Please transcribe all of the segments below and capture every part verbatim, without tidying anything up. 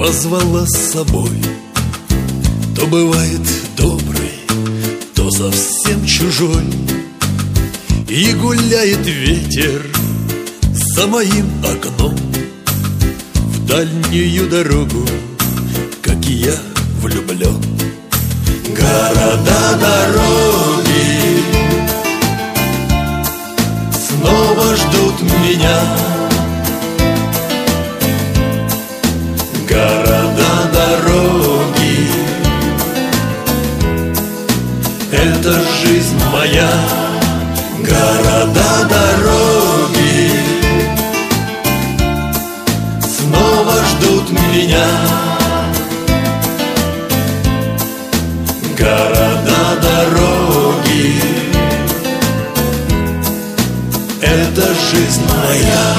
позвала с собой. То бывает добрый, то совсем чужой. И гуляет ветер за моим окном в дальнюю дорогу, как и я влюблен. Города, дороги снова ждут меня. Города, дороги — это жизнь моя. Города, дороги снова ждут меня. Города, дороги — это жизнь моя.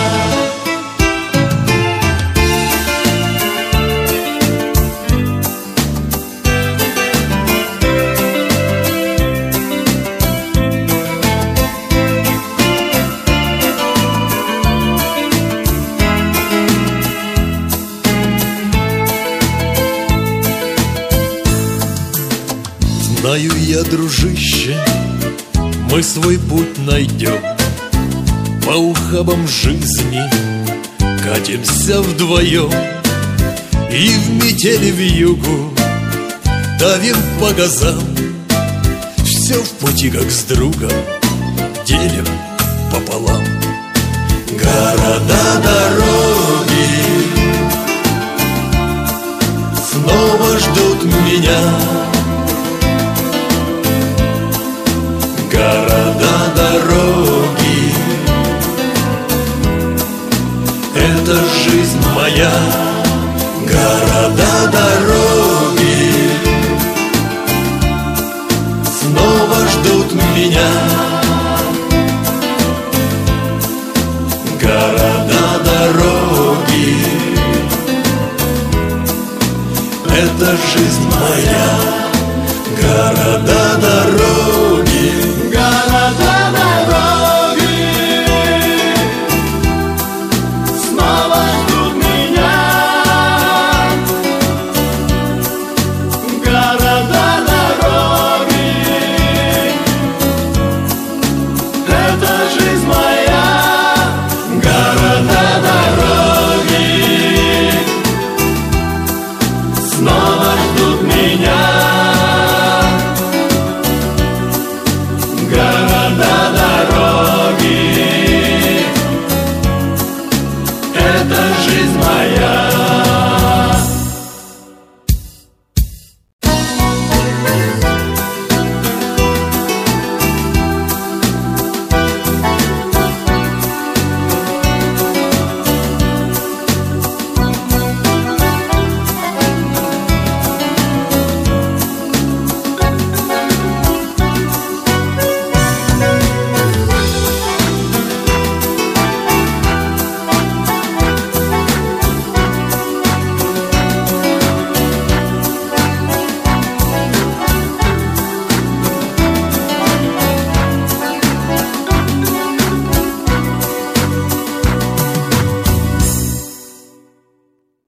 Знаю я, дружище, мы свой путь найдем. По ухабам жизни катимся вдвоем. И в метели вьюгу давим по газам. Все в пути, как с другом, делим пополам. Города, дороги снова ждут меня. Города, дороги — это жизнь моя. Города, дороги снова ждут меня. Города, дороги — это жизнь моя.